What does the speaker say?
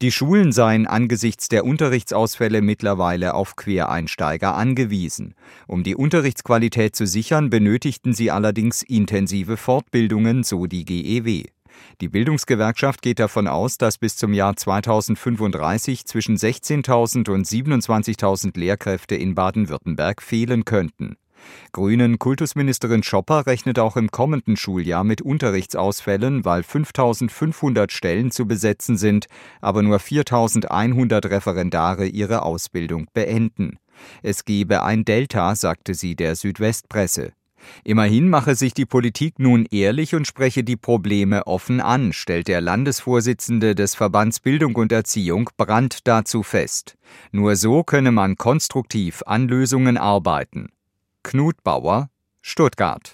Die Schulen seien angesichts der Unterrichtsausfälle mittlerweile auf Quereinsteiger angewiesen. Um die Unterrichtsqualität zu sichern, benötigten sie allerdings intensive Fortbildungen, so die GEW. Die Bildungsgewerkschaft geht davon aus, dass bis zum Jahr 2035 zwischen 16.000 und 27.000 Lehrkräfte in Baden-Württemberg fehlen könnten. Grünen-Kultusministerin Schopper rechnet auch im kommenden Schuljahr mit Unterrichtsausfällen, weil 5.500 Stellen zu besetzen sind, aber nur 4.100 Referendare ihre Ausbildung beenden. Es gebe ein Delta, sagte sie der Südwestpresse. Immerhin mache sich die Politik nun ehrlich und spreche die Probleme offen an, stellt der Landesvorsitzende des Verbands Bildung und Erziehung, Brandt, dazu fest. Nur so könne man konstruktiv an Lösungen arbeiten. Knut Bauer, Stuttgart.